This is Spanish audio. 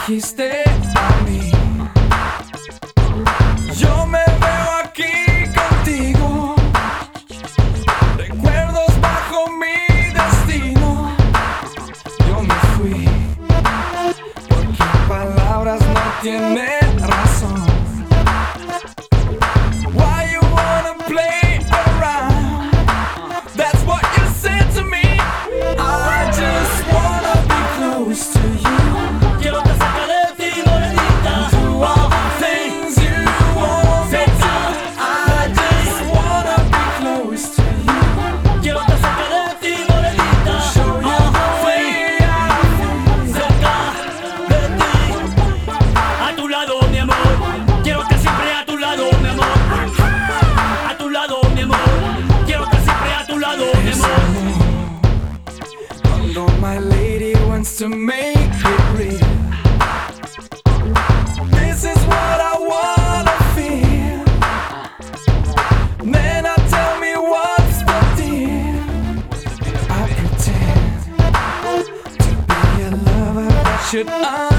trajiste a mí. Yo me veo aquí contigo, recuerdos bajo mi destino. Yo me fui porque palabras no tienen razón. Why you wanna play around? That's what you said to me. I just wanna be close to you. Quiero que saca de ti, morenita. Do all the things you want me to. I just wanna be close to you. Quiero que saca de ti, morenita. Show you the way I Cerca de ti, a tu lado, mi amor. Quiero que siempre a tu lado, mi amor. A tu lado, mi amor. Quiero que siempre a tu lado, mi amor. Cuando my lady wants to make it real, this is what I wanna feel. Then I tell me what's the deal. I pretend to be a lover that should